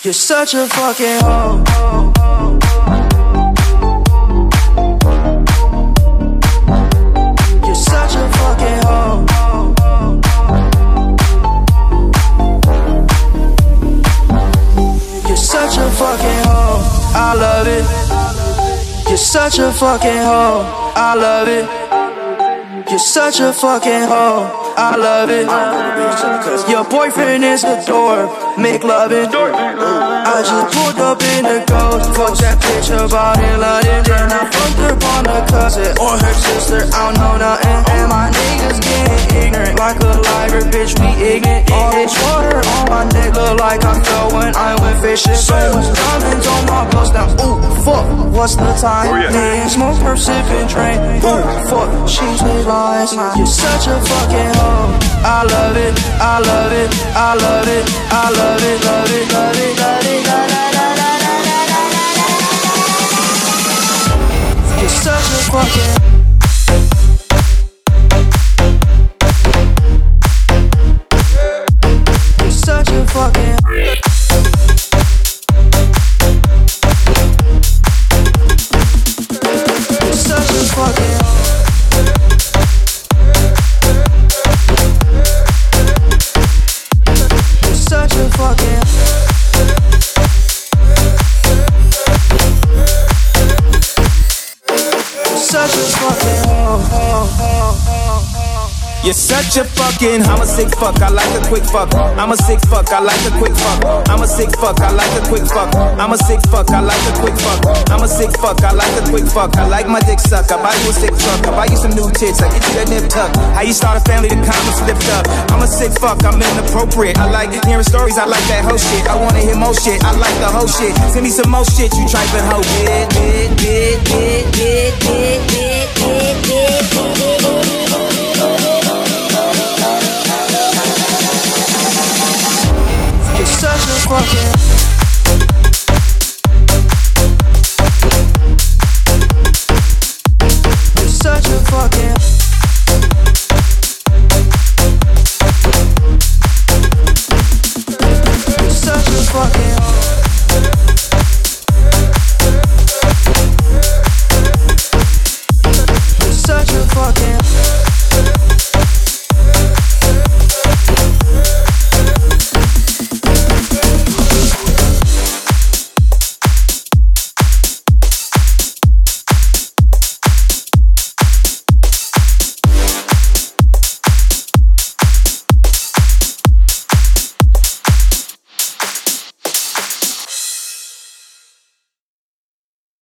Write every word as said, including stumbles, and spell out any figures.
You're such a fucking hoe. You're such a fucking hoe. You're such a fucking hoe. I love it. You're such a fucking hoe. I love it. You're such a fucking hoe. I love it. Your boyfriend is a dork. Make loving. I just pulled up in the ghost. Fuck that bitch about in London. Then I fucked up on her cousin or her sister. I don't know nothing. And my niggas getting ignorant like a liar, bitch. We ignorant. All this water on my neck look like I fell when I went fishing. So much diamonds on my bust now. Ooh, fuck. What's the time? Oh, yeah. Me and smoke her sipping train. Ooh, fuck. She's me lies. You're such a fucking hoe. I love it. I love it. I love it. I love it. Love it. Love it. Love it. You're such a fucking You're such a fucking You're such a fucking You're such a fucking Such a fucking hoe. You're such a fucking, I'm a sick fuck, I like a quick fuck. I'm a sick fuck, I like a quick fuck. I'm a sick fuck, I like a quick fuck. I'm a sick fuck, I like a quick fuck. I'm a sick fuck, I like a quick fuck. I like my dick suck, I buy you a sick truck. I buy you some new tits, I get you that nip tuck. How you start a family, the comments slipped up. I'm a sick fuck, I'm inappropriate. I like hearing stories, I like that whole shit. I wanna hear more shit, I like the whole shit. Send me some more shit, you trifling hoe. Get, get, get, get, get, get.